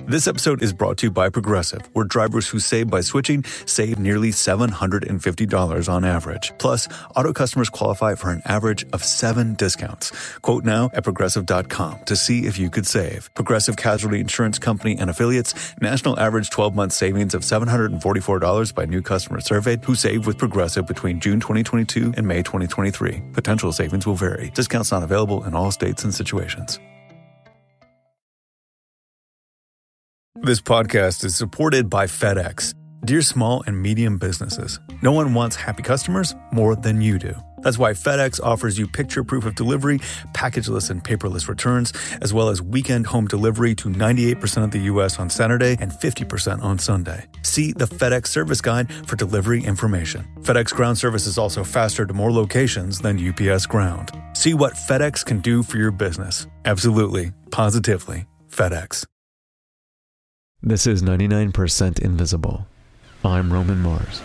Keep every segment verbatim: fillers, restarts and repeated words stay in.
This episode is brought to you by Progressive, where drivers who save by switching save nearly seven hundred fifty dollars on average. Plus, auto customers qualify for an average of seven discounts. Quote now at progressive dot com to see if you could save. Progressive Casualty Insurance Company and Affiliates. National average twelve-month savings of seven hundred forty-four dollars by new customers surveyed who saved with Progressive between June twenty twenty-two and May twenty twenty-three. Potential savings will vary. Discounts not available in all states and situations. This podcast is supported by FedEx. Dear small and medium businesses, no one wants happy customers more than you do. That's why FedEx offers you picture proof of delivery, packageless and paperless returns, as well as weekend home delivery to ninety-eight percent of the U S on Saturday and fifty percent on Sunday. See the FedEx service guide for delivery information. FedEx Ground service is also faster to more locations than U P S Ground. See what FedEx can do for your business. Absolutely, positively, FedEx. This is ninety-nine percent Invisible. I'm Roman Mars.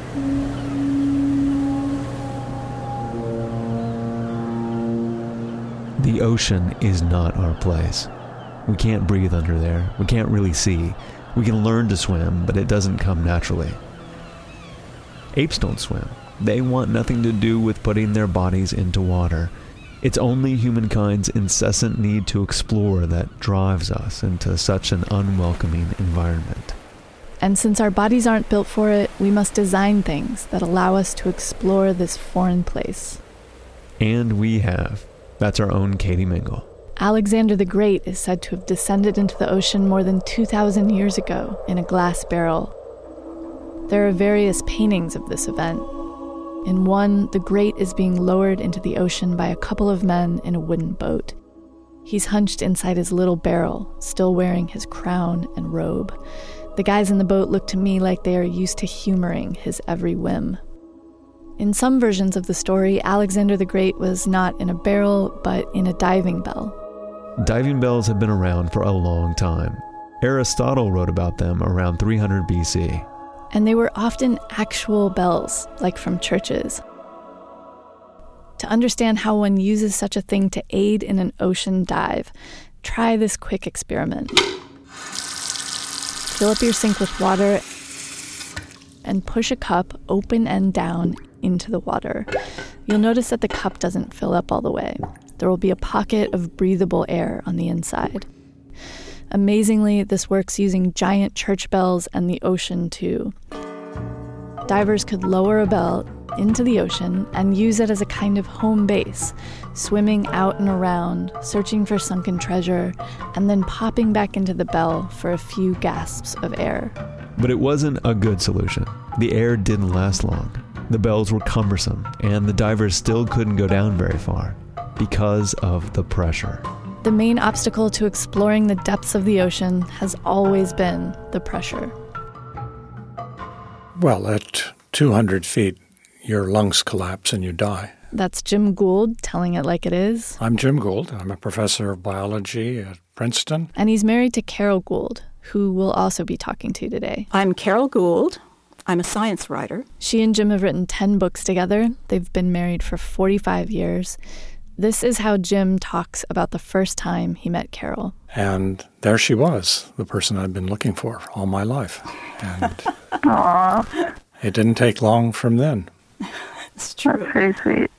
The ocean is not our place. We can't breathe under there. We can't really see. We can learn to swim, but it doesn't come naturally. Apes don't swim. They want nothing to do with putting their bodies into water. It's only humankind's incessant need to explore that drives us into such an unwelcoming environment. And since our bodies aren't built for it, we must design things that allow us to explore this foreign place. And we have. That's our own Katie Mingle. Alexander the Great is said to have descended into the ocean more than two thousand years ago in a glass barrel. There are various paintings of this event. In one, the Great is being lowered into the ocean by a couple of men in a wooden boat. He's hunched inside his little barrel, still wearing his crown and robe. The guys in the boat look to me like they are used to humoring his every whim. In some versions of the story, Alexander the Great was not in a barrel, but in a diving bell. Diving bells have been around for a long time. Aristotle wrote about them around three hundred B C. And they were often actual bells, like from churches. To understand how one uses such a thing to aid in an ocean dive, try this quick experiment. Fill up your sink with water and push a cup open and down into the water. You'll notice that the cup doesn't fill up all the way. There will be a pocket of breathable air on the inside. Amazingly, this works using giant church bells and the ocean too. Divers could lower a bell into the ocean and use it as a kind of home base, swimming out and around, searching for sunken treasure, and then popping back into the bell for a few gasps of air. But it wasn't a good solution. The air didn't last long. The bells were cumbersome, and the divers still couldn't go down very far because of the pressure. The main obstacle to exploring the depths of the ocean has always been the pressure. Well, at two hundred feet, your lungs collapse and you die. That's Jim Gould telling it like it is. I'm Jim Gould. I'm a professor of biology at Princeton. And he's married to Carol Gould, who we'll also be talking to today. I'm Carol Gould. I'm a science writer. She and Jim have written ten books together. They've been married for forty-five years. This is how Jim talks about the first time he met Carol. And there she was, the person I'd been looking for all my life. And Aww. It didn't take long from then. It's true. That's pretty sweet.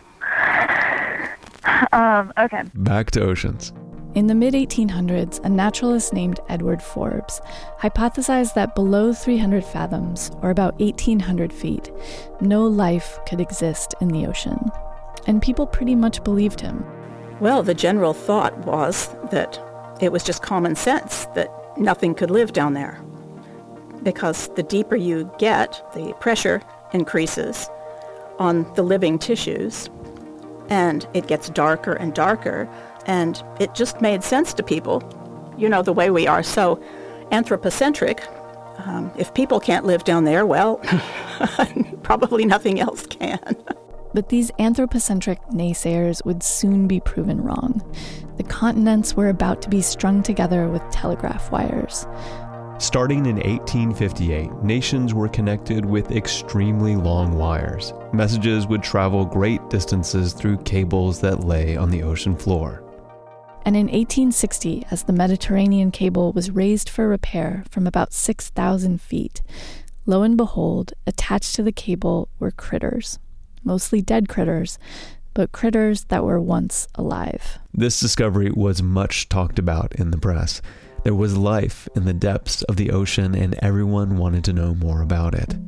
Um, okay. Back to oceans. In the mid eighteen hundreds, a naturalist named Edward Forbes hypothesized that below three hundred fathoms, or about eighteen hundred feet, no life could exist in the ocean. And people pretty much believed him. Well, the general thought was that it was just common sense that nothing could live down there. Because the deeper you get, the pressure increases on the living tissues, and it gets darker and darker, and it just made sense to people. You know, the way we are so anthropocentric, um, if people can't live down there, well, probably nothing else can. But these anthropocentric naysayers would soon be proven wrong. The continents were about to be strung together with telegraph wires. Starting in eighteen fifty-eight, nations were connected with extremely long wires. Messages would travel great distances through cables that lay on the ocean floor. And in eighteen sixty, as the Mediterranean cable was raised for repair from about six thousand feet, lo and behold, attached to the cable were critters. Mostly dead critters, but critters that were once alive. This discovery was much talked about in the press. There was life in the depths of the ocean, and everyone wanted to know more about it.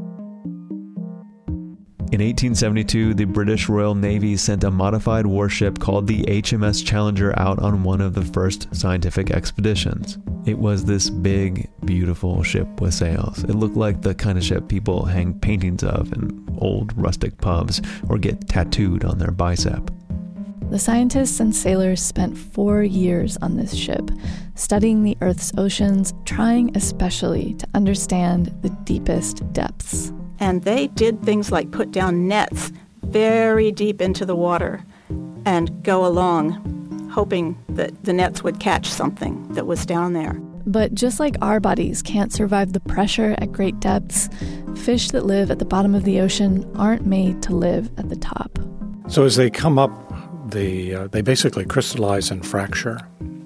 In eighteen seventy-two, the British Royal Navy sent a modified warship called the H M S Challenger out on one of the first scientific expeditions. It was this big, beautiful ship with sails. It looked like the kind of ship people hang paintings of in old rustic pubs or get tattooed on their bicep. The scientists and sailors spent four years on this ship, studying the Earth's oceans, trying especially to understand the deepest depths. And they did things like put down nets very deep into the water and go along, hoping that the nets would catch something that was down there. But just like our bodies can't survive the pressure at great depths, fish that live at the bottom of the ocean aren't made to live at the top. So as they come up, they, uh, they basically crystallize and fracture.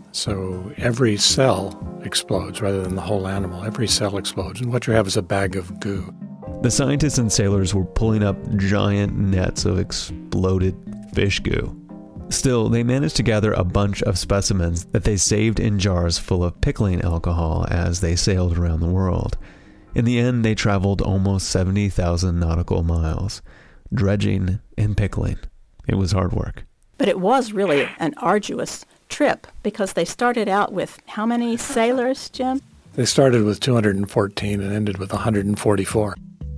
So every cell explodes rather than the whole animal. Every cell explodes, and what you have is a bag of goo. The scientists and sailors were pulling up giant nets of exploded fish goo. Still, they managed to gather a bunch of specimens that they saved in jars full of pickling alcohol as they sailed around the world. In the end, they traveled almost seventy thousand nautical miles, dredging and pickling. It was hard work. But it was really an arduous trip because they started out with how many sailors, Jim? They started with two hundred fourteen and ended with one hundred forty-four.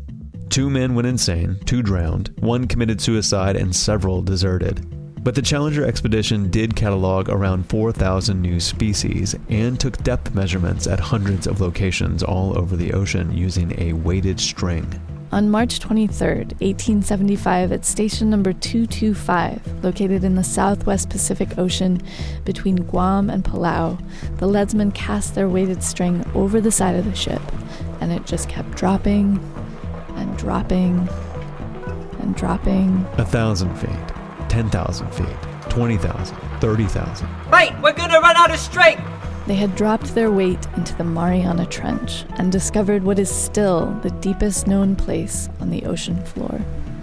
Two men went insane, two drowned, one committed suicide, and several deserted. But the Challenger expedition did catalog around four thousand new species and took depth measurements at hundreds of locations all over the ocean using a weighted string. On March twenty-third, eighteen seventy-five, at station number two two five, located in the southwest Pacific Ocean between Guam and Palau, the leadsmen cast their weighted string over the side of the ship, and it just kept dropping and dropping and dropping. A thousand feet, ten thousand feet, twenty thousand, thirty thousand. Wait, we're gonna run out of string! They had dropped their weight into the Mariana Trench and discovered what is still the deepest known place on the ocean floor.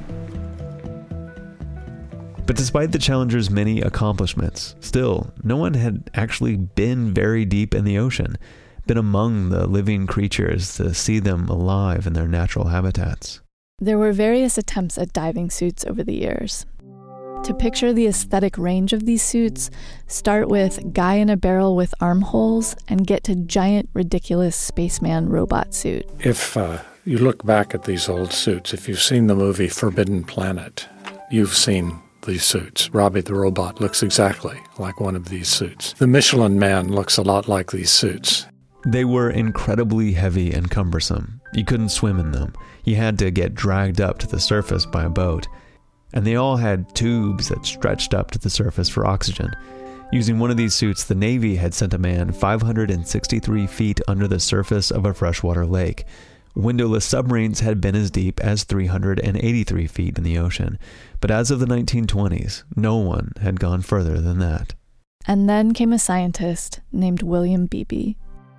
But despite the Challenger's many accomplishments, still, no one had actually been very deep in the ocean, been among the living creatures to see them alive in their natural habitats. There were various attempts at diving suits over the years. To picture the aesthetic range of these suits, start with guy in a barrel with armholes and get to giant, ridiculous spaceman robot suit. If uh, you look back at these old suits, if you've seen the movie Forbidden Planet, you've seen these suits. Robbie the robot looks exactly like one of these suits. The Michelin Man looks a lot like these suits. They were incredibly heavy and cumbersome. You couldn't swim in them. You had to get dragged up to the surface by a boat. And they all had tubes that stretched up to the surface for oxygen. Using one of these suits, the Navy had sent a man five hundred sixty-three feet under the surface of a freshwater lake. Windowless submarines had been as deep as three hundred eighty-three feet in the ocean. But as of the nineteen twenties, no one had gone further than that. And then came a scientist named William Beebe.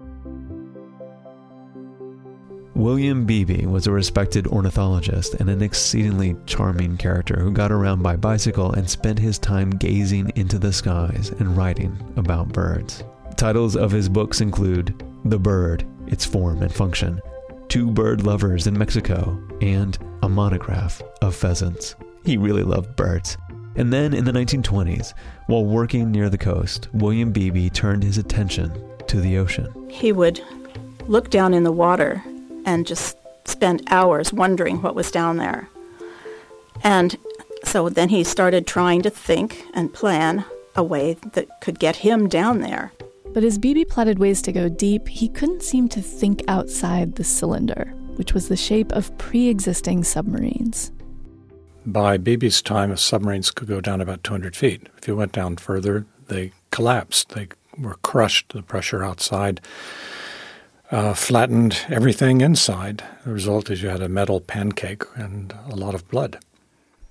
William Beebe was a respected ornithologist and an exceedingly charming character who got around by bicycle and spent his time gazing into the skies and writing about birds. Titles of his books include The Bird, Its Form and Function, Two Bird Lovers in Mexico, and A Monograph of Pheasants. He really loved birds. And then in the nineteen twenties, while working near the coast, William Beebe turned his attention to the ocean. He would look down in the water and just spend hours wondering what was down there. And so then he started trying to think and plan a way that could get him down there. But as Beebe plotted ways to go deep, he couldn't seem to think outside the cylinder, which was the shape of pre-existing submarines. By Beebe's time, submarines could go down about two hundred feet. If you went down further, they collapsed. They were crushed. The pressure outside uh, flattened everything inside. The result is you had a metal pancake and a lot of blood.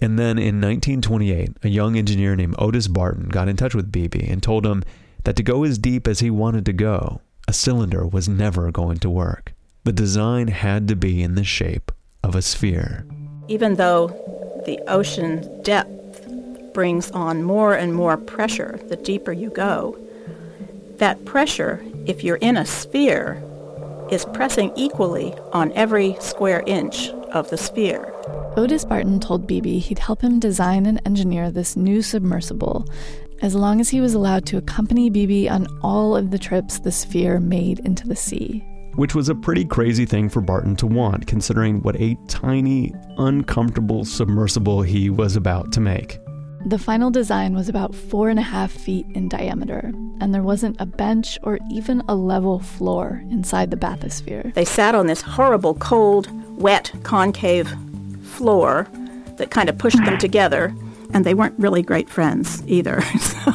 And then in nineteen twenty-eight, a young engineer named Otis Barton got in touch with Beebe and told him that to go as deep as he wanted to go, a cylinder was never going to work. The design had to be in the shape of a sphere. Even though the ocean depth brings on more and more pressure the deeper you go, that pressure, if you're in a sphere, is pressing equally on every square inch of the sphere. Otis Barton told Beebe he'd help him design and engineer this new submersible as long as he was allowed to accompany Beebe on all of the trips the sphere made into the sea. Which was a pretty crazy thing for Barton to want, considering what a tiny, uncomfortable submersible he was about to make. The final design was about four and a half feet in diameter, and there wasn't a bench or even a level floor inside the bathysphere. They sat on this horrible, cold, wet, concave floor that kind of pushed them together, and they weren't really great friends either. So.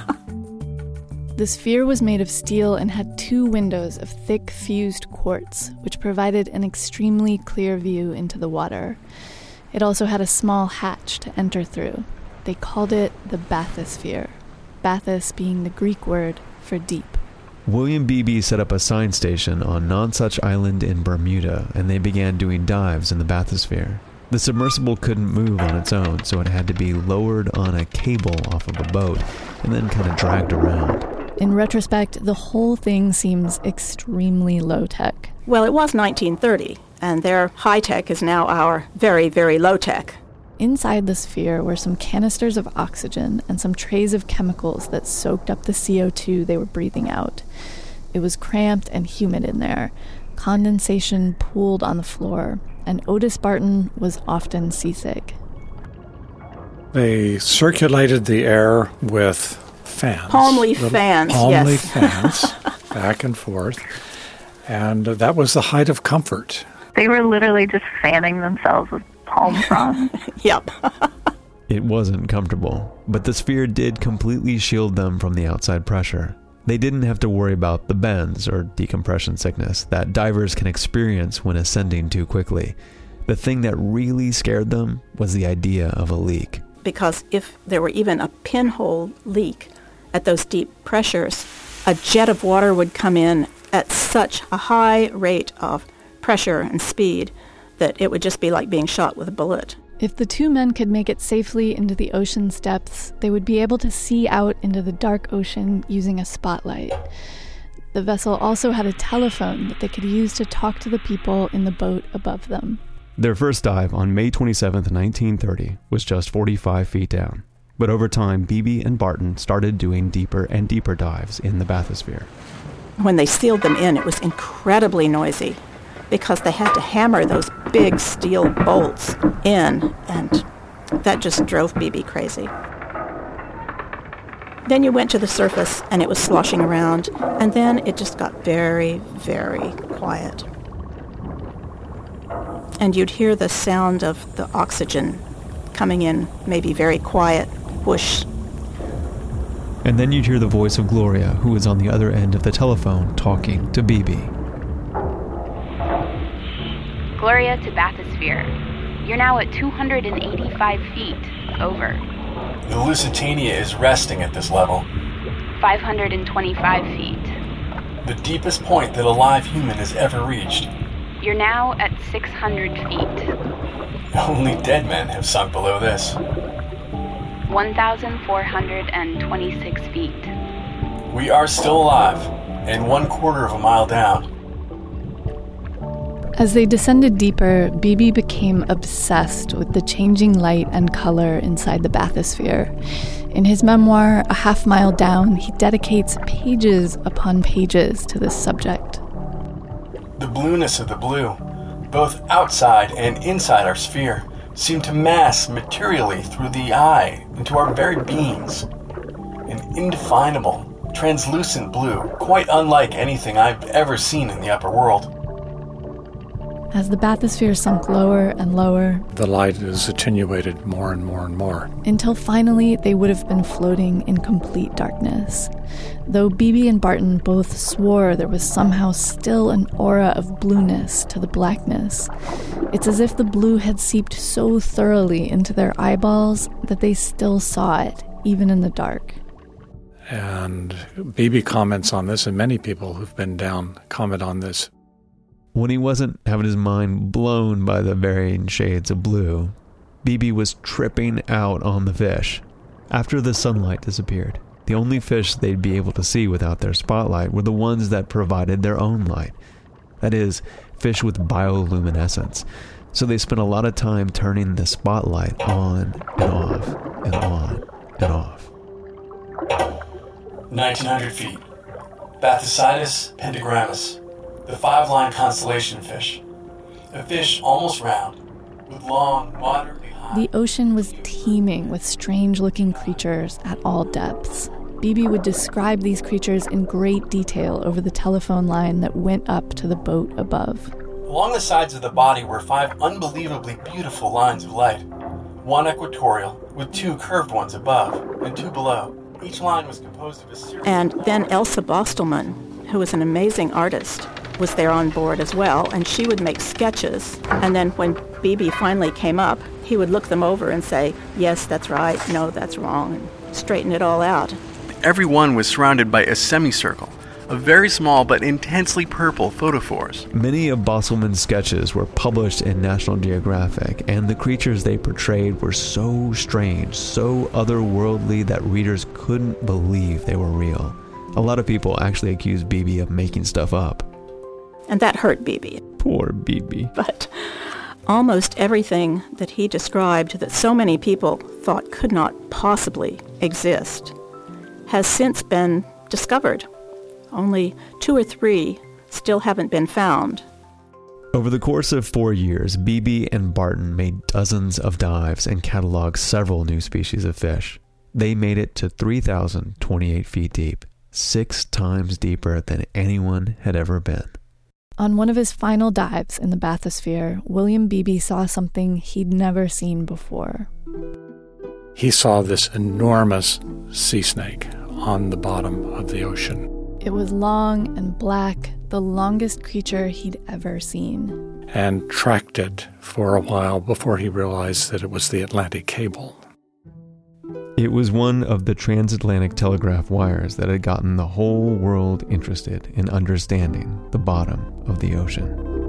The sphere was made of steel and had two windows of thick fused quartz, which provided an extremely clear view into the water. It also had a small hatch to enter through. They called it the bathysphere, bathys being the Greek word for deep. William Beebe set up a science station on Nonsuch Island in Bermuda, and they began doing dives in the bathysphere. The submersible couldn't move on its own, so it had to be lowered on a cable off of a boat and then kind of dragged around. In retrospect, the whole thing seems extremely low-tech. Well, it was nineteen thirty, and their high-tech is now our very, very low-tech. Inside the sphere were some canisters of oxygen and some trays of chemicals that soaked up the C O two they were breathing out. It was cramped and humid in there. Condensation pooled on the floor, and Otis Barton was often seasick. They circulated the air with fans. Palm leaf Little fans, palm yes. leaf fans, back and forth. And uh, that was the height of comfort. They were literally just fanning themselves with palm fronds. Yep. It wasn't comfortable, but the sphere did completely shield them from the outside pressure. They didn't have to worry about the bends or decompression sickness that divers can experience when ascending too quickly. The thing that really scared them was the idea of a leak. Because if there were even a pinhole leak at those deep pressures, a jet of water would come in at such a high rate of pressure and speed that it would just be like being shot with a bullet. If the two men could make it safely into the ocean's depths, they would be able to see out into the dark ocean using a spotlight. The vessel also had a telephone that they could use to talk to the people in the boat above them. Their first dive on May twenty-seventh, nineteen thirty was just forty-five feet down. But over time, Beebe and Barton started doing deeper and deeper dives in the bathysphere. When they sealed them in, it was incredibly noisy because they had to hammer those big steel bolts in, and that just drove Beebe crazy. Then you went to the surface, and it was sloshing around, and then it just got very, very quiet. And you'd hear the sound of the oxygen coming in, maybe very quiet, whoosh. And then you'd hear the voice of Gloria, who was on the other end of the telephone talking to Beebe. Gloria to bathysphere. You're now at two hundred eighty-five feet. Over. The Lusitania is resting at this level. five hundred twenty-five feet. The deepest point that a live human has ever reached. You're now at six hundred feet. Only dead men have sunk below this. one thousand four hundred twenty-six feet. We are still alive, and one quarter of a mile down. As they descended deeper, Beebe became obsessed with the changing light and color inside the bathysphere. In his memoir, A Half Mile Down, he dedicates pages upon pages to this subject. The blueness of the blue, both outside and inside our sphere, seem to mass materially through the eye into our very beings. An indefinable, translucent blue, quite unlike anything I've ever seen in the upper world. As the bathysphere sunk lower and lower, the light is attenuated more and more and more, until finally they would have been floating in complete darkness. Though Beebe and Barton both swore there was somehow still an aura of blueness to the blackness. It's as if the blue had seeped so thoroughly into their eyeballs that they still saw it, even in the dark. And Beebe comments on this, and many people who've been down comment on this. When he wasn't having his mind blown by the varying shades of blue, Beebe was tripping out on the fish. After the sunlight disappeared, the only fish they'd be able to see without their spotlight were the ones that provided their own light. That is, fish with bioluminescence. So they spent a lot of time turning the spotlight on and off and on and off. nineteen hundred feet. Bathycidus pentagrammus, the five-line constellation fish. A fish almost round, with long, moderately high... The ocean was teeming with strange-looking creatures at all depths. Beebe would describe these creatures in great detail over the telephone line that went up to the boat above. Along the sides of the body were five unbelievably beautiful lines of light. One equatorial, with two curved ones above and two below. Each line was composed of a series... And then Elsa Bostelmann, who was an amazing artist, was there on board as well, and she would make sketches. And then when Beebe finally came up, he would look them over and say, yes, that's right, no, that's wrong, and straighten it all out. Every one was surrounded by a semicircle, a very small but intensely purple photophores. Many of Bostelmann's sketches were published in National Geographic, and the creatures they portrayed were so strange, so otherworldly that readers couldn't believe they were real. A lot of people actually accused Beebe of making stuff up. And that hurt Beebe. Poor Beebe. But almost everything that he described that so many people thought could not possibly exist has since been discovered. Only two or three still haven't been found. Over the course of four years, Beebe and Barton made dozens of dives and cataloged several new species of fish. They made it to three thousand twenty-eight feet deep, six times deeper than anyone had ever been. On one of his final dives in the bathysphere, William Beebe saw something he'd never seen before. He saw this enormous sea snake on the bottom of the ocean. It was long and black, the longest creature he'd ever seen. And tracked it for a while before he realized that it was the Atlantic cable. It was one of the transatlantic telegraph wires that had gotten the whole world interested in understanding the bottom of the ocean.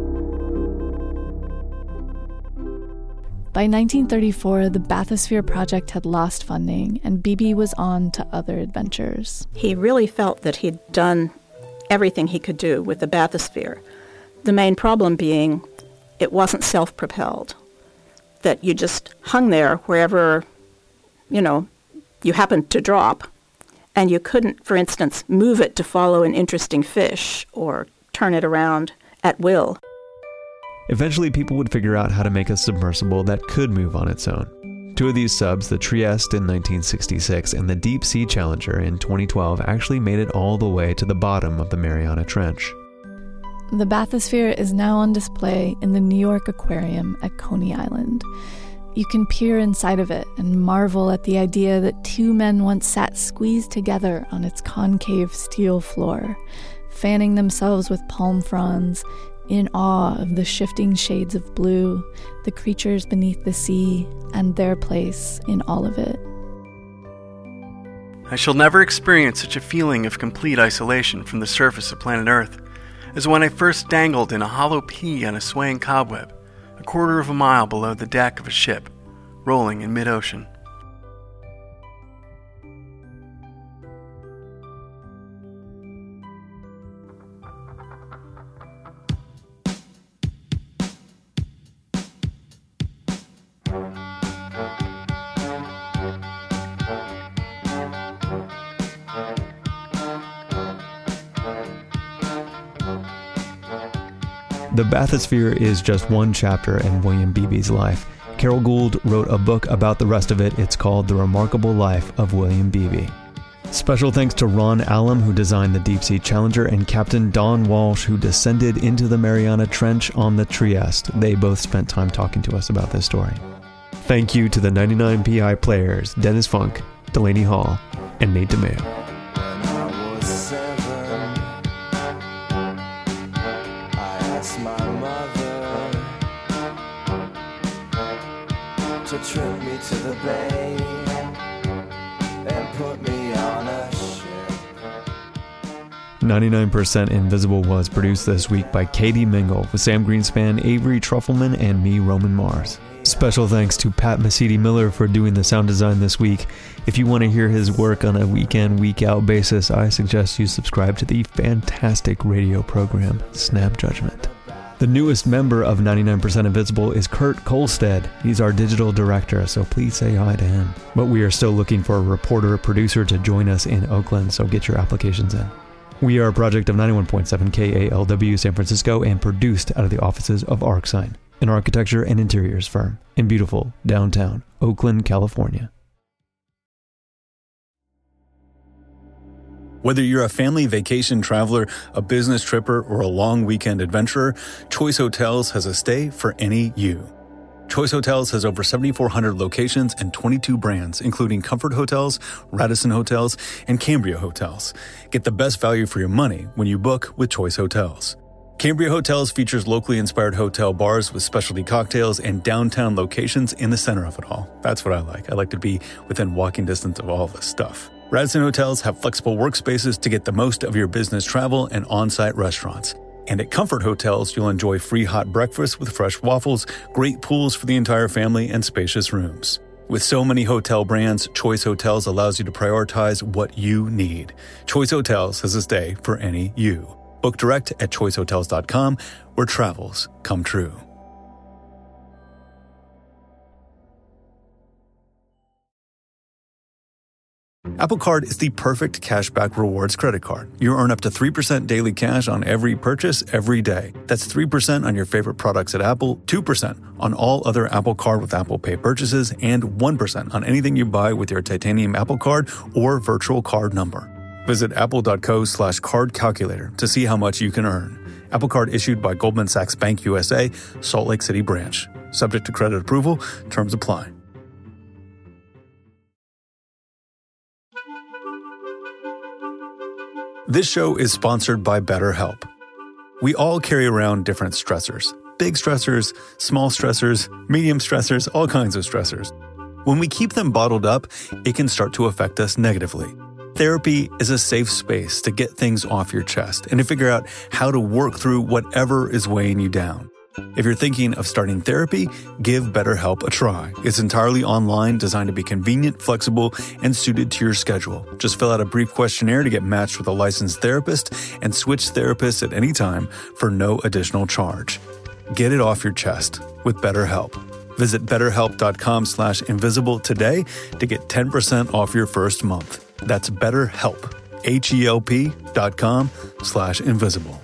By nineteen thirty-four, the Bathysphere Project had lost funding, and Beebe was on to other adventures. He really felt that he'd done everything he could do with the bathysphere. The main problem being it wasn't self-propelled, that you just hung there wherever, you know, you happened to drop, and you couldn't, for instance, move it to follow an interesting fish or turn it around at will. Eventually, people would figure out how to make a submersible that could move on its own. Two of these subs, the Trieste in nineteen sixty-six and the Deep Sea Challenger in twenty twelve, actually made it all the way to the bottom of the Mariana Trench. The bathysphere is now on display in the New York Aquarium at Coney Island. You can peer inside of it and marvel at the idea that two men once sat squeezed together on its concave steel floor, fanning themselves with palm fronds, in awe of the shifting shades of blue, the creatures beneath the sea, and their place in all of it. I shall never experience such a feeling of complete isolation from the surface of planet Earth as when I first dangled in a hollow pea on a swaying cobweb, a quarter of a mile below the deck of a ship, rolling in mid-ocean. The bathysphere is just one chapter in William Beebe's life. Carol Gould wrote a book about the rest of it. It's called The Remarkable Life of William Beebe. Special thanks to Ron Allum, who designed the Deep Sea Challenger, and Captain Don Walsh, who descended into the Mariana Trench on the Trieste. They both spent time talking to us about this story. Thank you to the ninety-nine P I players, Dennis Funk, Delaney Hall, and Nate DeMeo. When I was seven, I asked my mother to trip me to the bay and put me on a ship. ninety-nine percent Invisible was produced this week by Katie Mingle, with Sam Greenspan, Avery Trufelman, and me, Roman Mars. Special thanks to Pat Mesiti-Miller for doing the sound design this week. If you want to hear his work on a week-in, week-out basis, I suggest you subscribe to the fantastic radio program, Snap Judgment. The newest member of ninety-nine percent Invisible is Kurt Kolstad. He's our digital director, so please say hi to him. But we are still looking for a reporter, producer to join us in Oakland, so get your applications in. We are a project of ninety-one point seven K A L W San Francisco and produced out of the offices of ArcSign, an architecture and interiors firm in beautiful downtown Oakland, California. Whether you're a family vacation traveler, a business tripper, or a long weekend adventurer, Choice Hotels has a stay for any you. Choice Hotels has over seventy-four hundred locations and twenty-two brands, including Comfort Hotels, Radisson Hotels, and Cambria Hotels. Get the best value for your money when you book with Choice Hotels. Cambria Hotels features locally inspired hotel bars with specialty cocktails and downtown locations in the center of it all. That's what I like. I like to be within walking distance of all this stuff. Radisson Hotels have flexible workspaces to get the most of your business travel and on-site restaurants. And at Comfort Hotels, you'll enjoy free hot breakfast with fresh waffles, great pools for the entire family, and spacious rooms. With so many hotel brands, Choice Hotels allows you to prioritize what you need. Choice Hotels has a stay for any you. Book direct at choice hotels dot com, where travels come true. Apple Card is the perfect cashback rewards credit card. You earn up to three percent daily cash on every purchase every day. That's three percent on your favorite products at Apple, two percent on all other Apple Card with Apple Pay purchases, and one percent on anything you buy with your titanium Apple Card or virtual card number. Visit apple.co slash card calculator to see how much you can earn. Apple Card issued by Goldman Sachs Bank U S A, Salt Lake City branch. Subject to credit approval. Terms apply. This show is sponsored by BetterHelp. We all carry around different stressors. Big stressors, small stressors, medium stressors, all kinds of stressors. When we keep them bottled up, it can start to affect us negatively. Therapy is a safe space to get things off your chest and to figure out how to work through whatever is weighing you down. If you're thinking of starting therapy, give BetterHelp a try. It's entirely online, designed to be convenient, flexible, and suited to your schedule. Just fill out a brief questionnaire to get matched with a licensed therapist and switch therapists at any time for no additional charge. Get it off your chest with BetterHelp. Visit betterhelp.com slash invisible today to get ten percent off your first month. That's BetterHelp, H-E-L-P dot com slash invisible.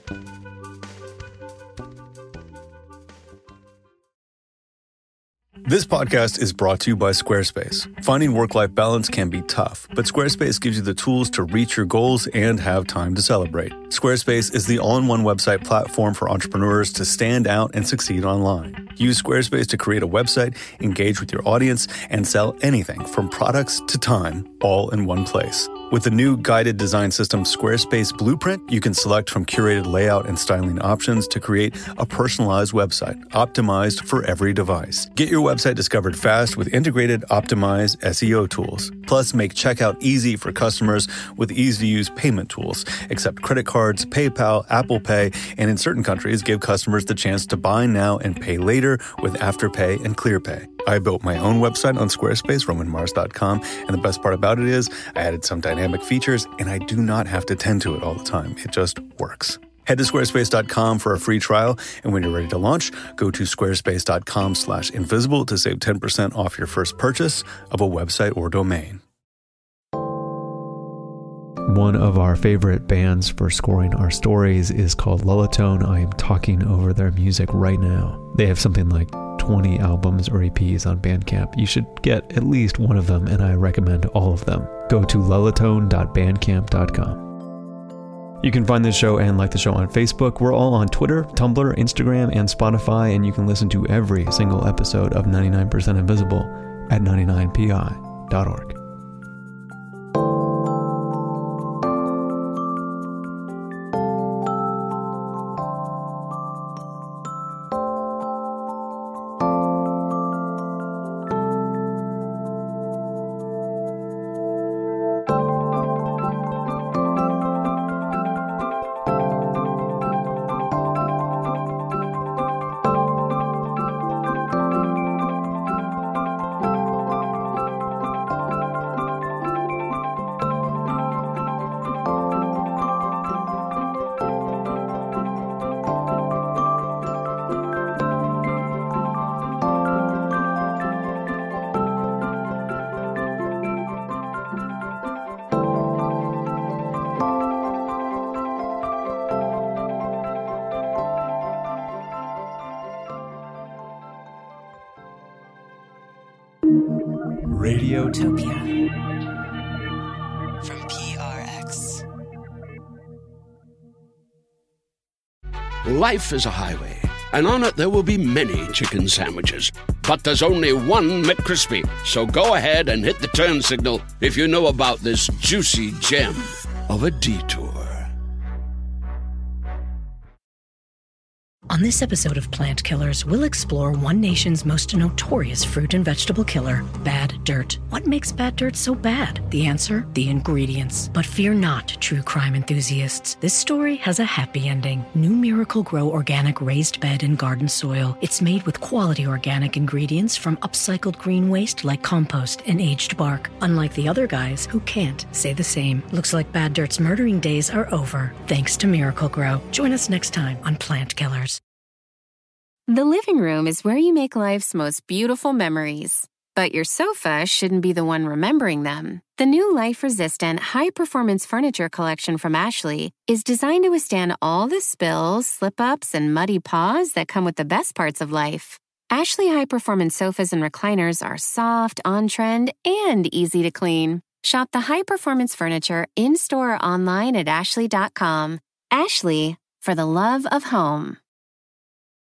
This podcast is brought to you by Squarespace. Finding work-life balance can be tough, but Squarespace gives you the tools to reach your goals and have time to celebrate. Squarespace is the all-in-one website platform for entrepreneurs to stand out and succeed online. Use Squarespace to create a website, engage with your audience, and sell anything from products to time, all in one place. With the new guided design system Squarespace Blueprint, you can select from curated layout and styling options to create a personalized website, optimized for every device. Get your website discovered fast with integrated, optimized S E O tools. Plus, make checkout easy for customers with easy-to-use payment tools. Accept credit cards, PayPal, Apple Pay, and in certain countries, give customers the chance to buy now and pay later with Afterpay and ClearPay. I built my own website on Squarespace, roman mars dot com, and the best part about it is I added some dynamic features, and I do not have to tend to it all the time. It just works. Head to squarespace dot com for a free trial, and when you're ready to launch, go to squarespace dot com slash invisible to save ten percent off your first purchase of a website or domain. One of our favorite bands for scoring our stories is called Lullatone. I am talking over their music right now. They have something like twenty albums or E Ps on Bandcamp. You should get at least one of them, and I recommend all of them. Go to lullatone dot bandcamp dot com. You can find this show and like the show on Facebook. We're all on Twitter, Tumblr, Instagram, and Spotify, and you can listen to every single episode of ninety-nine percent Invisible at ninety-nine P I dot org. Radiotopia from P R X. Life is a highway, and on it there will be many chicken sandwiches. But there's only one McCrispy. So go ahead and hit the turn signal if you know about this juicy gem of a detour. On this episode of Plant Killers, we'll explore one nation's most notorious fruit and vegetable killer, bad dirt. What makes bad dirt so bad? The answer? The ingredients. But fear not, true crime enthusiasts. This story has a happy ending. New Miracle-Gro organic raised bed and garden soil. It's made with quality organic ingredients from upcycled green waste like compost and aged bark. Unlike the other guys who can't say the same. Looks like bad dirt's murdering days are over, thanks to Miracle-Gro. Join us next time on Plant Killers. The living room is where you make life's most beautiful memories. But your sofa shouldn't be the one remembering them. The new life-resistant, high-performance furniture collection from Ashley is designed to withstand all the spills, slip-ups, and muddy paws that come with the best parts of life. Ashley high-performance sofas and recliners are soft, on-trend, and easy to clean. Shop the high-performance furniture in-store or online at ashley dot com. Ashley, for the love of home.